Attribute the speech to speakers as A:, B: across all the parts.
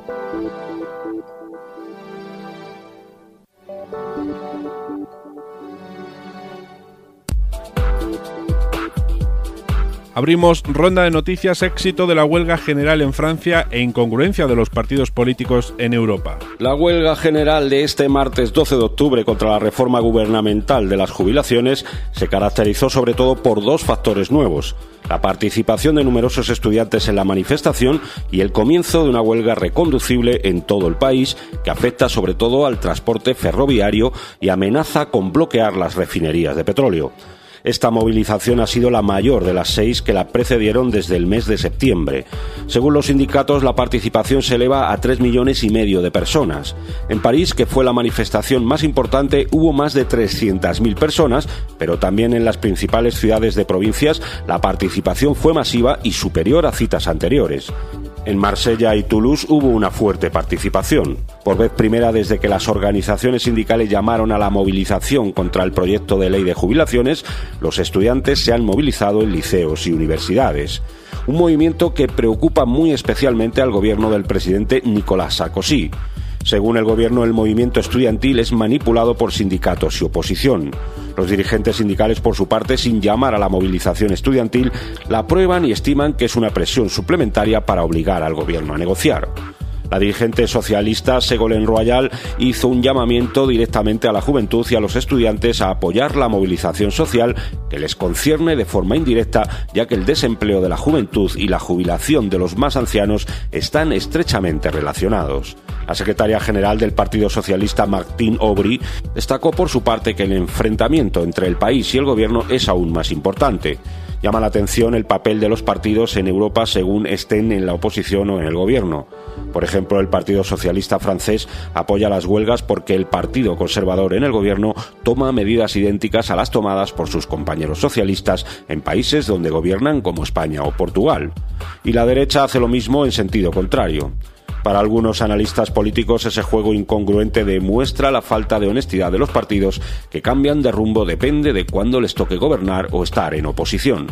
A: Abrimos ronda de noticias: éxito de la huelga general en Francia e incongruencia de los partidos políticos en Europa.
B: La huelga general de este martes 12 de octubre contra la reforma gubernamental de las jubilaciones se caracterizó sobre todo por dos factores nuevos: la participación de numerosos estudiantes en la manifestación y el comienzo de una huelga reconducible en todo el país que afecta sobre todo al transporte ferroviario y amenaza con bloquear las refinerías de petróleo. Esta movilización ha sido la mayor de las 6 que la precedieron desde el mes de septiembre. Según los sindicatos, la participación se eleva a 3,5 millones de personas. En París, que fue la manifestación más importante, hubo más de 300.000 personas, pero también en las principales ciudades de provincias la participación fue masiva y superior a citas anteriores. En Marsella y Toulouse hubo una fuerte participación. Por vez primera desde que las organizaciones sindicales llamaron a la movilización contra el proyecto de ley de jubilaciones, los estudiantes se han movilizado en liceos y universidades. Un movimiento que preocupa muy especialmente al gobierno del presidente Nicolas Sarkozy. Según el gobierno, el movimiento estudiantil es manipulado por sindicatos y oposición. Los dirigentes sindicales, por su parte, sin llamar a la movilización estudiantil, la aprueban y estiman que es una presión suplementaria para obligar al gobierno a negociar. La dirigente socialista Ségolène Royal hizo un llamamiento directamente a la juventud y a los estudiantes a apoyar la movilización social que les concierne de forma indirecta, ya que el desempleo de la juventud y la jubilación de los más ancianos están estrechamente relacionados. La secretaria general del Partido Socialista, Martine Aubry, destacó por su parte que el enfrentamiento entre el país y el gobierno es aún más importante. Llama la atención el papel de los partidos en Europa según estén en la oposición o en el gobierno. Por ejemplo, el Partido Socialista francés apoya las huelgas porque el Partido Conservador en el gobierno toma medidas idénticas a las tomadas por sus compañeros socialistas en países donde gobiernan como España o Portugal. Y la derecha hace lo mismo en sentido contrario. Para algunos analistas políticos, ese juego incongruente demuestra la falta de honestidad de los partidos, que cambian de rumbo depende de cuándo les toque gobernar o estar en oposición.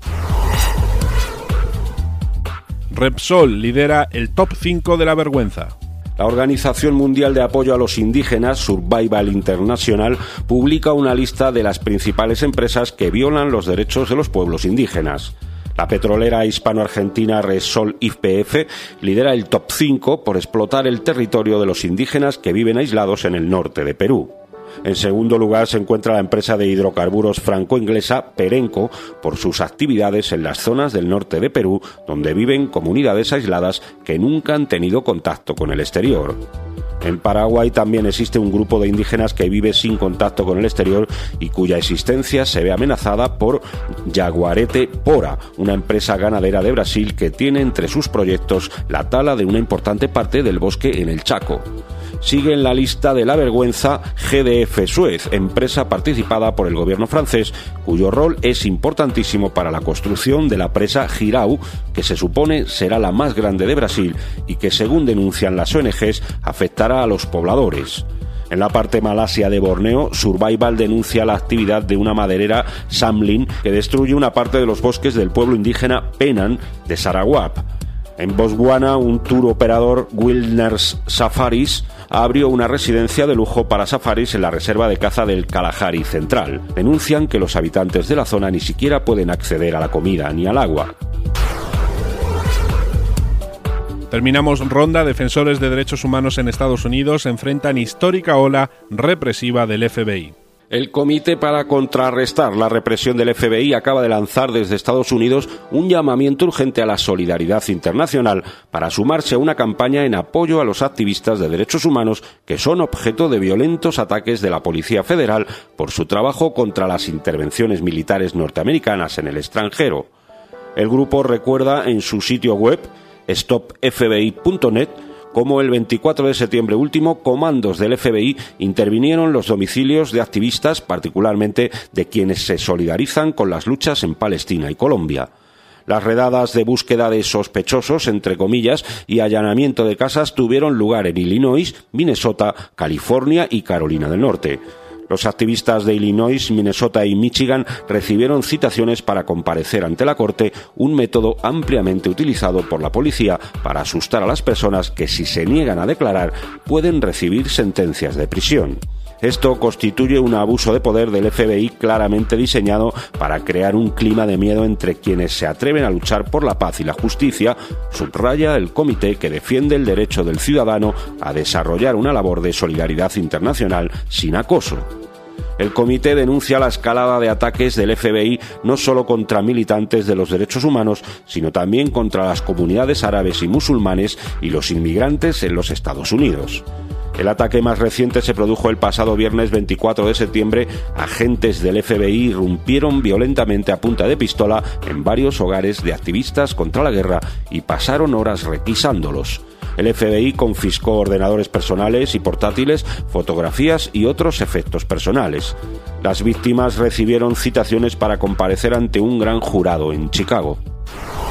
A: Repsol lidera el top 5 de la vergüenza.
B: La Organización Mundial de Apoyo a los Indígenas, Survival International, publica una lista de las principales empresas que violan los derechos de los pueblos indígenas. La petrolera hispano-argentina Repsol YPF lidera el top 5 por explotar el territorio de los indígenas que viven aislados en el norte de Perú. En segundo lugar se encuentra la empresa de hidrocarburos franco-inglesa Perenco por sus actividades en las zonas del norte de Perú, donde viven comunidades aisladas que nunca han tenido contacto con el exterior. En Paraguay también existe un grupo de indígenas que vive sin contacto con el exterior y cuya existencia se ve amenazada por Jaguarete Pora, una empresa ganadera de Brasil que tiene entre sus proyectos la tala de una importante parte del bosque en el Chaco. Sigue en la lista de la vergüenza GDF Suez, empresa participada por el gobierno francés, cuyo rol es importantísimo para la construcción de la presa Jirau, que se supone será la más grande de Brasil y que, según denuncian las ONGs, afectará a los pobladores. En la parte malasia de Borneo, Survival denuncia la actividad de una maderera Samlin que destruye una parte de los bosques del pueblo indígena Penan de Sarawak. En Botswana, un tour operador, Wilderness Safaris, abrió una residencia de lujo para safaris en la reserva de caza del Kalahari Central. Denuncian que los habitantes de la zona ni siquiera pueden acceder a la comida ni al agua.
A: Terminamos ronda. Defensores de derechos humanos en Estados Unidos enfrentan histórica ola represiva del FBI.
B: El Comité para contrarrestar la represión del FBI acaba de lanzar desde Estados Unidos un llamamiento urgente a la solidaridad internacional para sumarse a una campaña en apoyo a los activistas de derechos humanos que son objeto de violentos ataques de la Policía Federal por su trabajo contra las intervenciones militares norteamericanas en el extranjero. El grupo recuerda en su sitio web stopfbi.net como el 24 de septiembre último, comandos del FBI intervinieron en los domicilios de activistas, particularmente de quienes se solidarizan con las luchas en Palestina y Colombia. Las redadas de búsqueda de sospechosos, entre comillas, y allanamiento de casas tuvieron lugar en Illinois, Minnesota, California y Carolina del Norte. Los activistas de Illinois, Minnesota y Michigan recibieron citaciones para comparecer ante la corte, un método ampliamente utilizado por la policía para asustar a las personas que, si se niegan a declarar, pueden recibir sentencias de prisión. Esto constituye un abuso de poder del FBI claramente diseñado para crear un clima de miedo entre quienes se atreven a luchar por la paz y la justicia, subraya el comité que defiende el derecho del ciudadano a desarrollar una labor de solidaridad internacional sin acoso. El comité denuncia la escalada de ataques del FBI no solo contra militantes de los derechos humanos, sino también contra las comunidades árabes y musulmanes y los inmigrantes en los Estados Unidos. El ataque más reciente se produjo el pasado viernes 24 de septiembre. Agentes del FBI irrumpieron violentamente a punta de pistola en varios hogares de activistas contra la guerra y pasaron horas requisándolos. El FBI confiscó ordenadores personales y portátiles, fotografías y otros efectos personales. Las víctimas recibieron citaciones para comparecer ante un gran jurado en Chicago.